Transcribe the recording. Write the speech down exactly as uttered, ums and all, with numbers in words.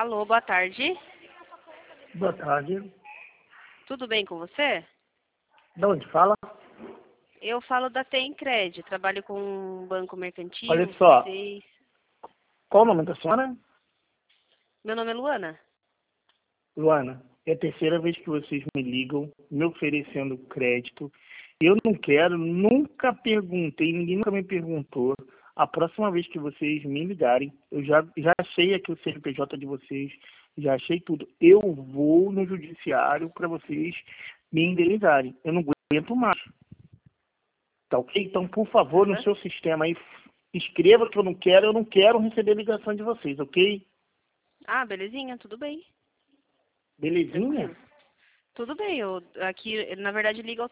Alô, boa tarde. Boa tarde. Tudo bem com você? De onde fala? Eu falo da Tencred, trabalho com um banco mercantil. Olha só. Vocês... Qual o nome da senhora? Meu nome é Luana. Luana, é a terceira vez que vocês me ligam, me oferecendo crédito. Eu não quero, nunca perguntei, ninguém nunca me perguntou. A próxima vez que vocês me ligarem, eu já, já achei aqui o C N P J de vocês, já achei tudo. Eu vou no judiciário para vocês me indenizarem. Eu não aguento mais. Tá ok? Então, por favor, no Uhum. seu sistema aí, escreva que eu não quero, eu não quero receber ligação de vocês, ok? Ah, belezinha, tudo bem. Belezinha? Tranquilo. Tudo bem, eu aqui, na verdade, liga ao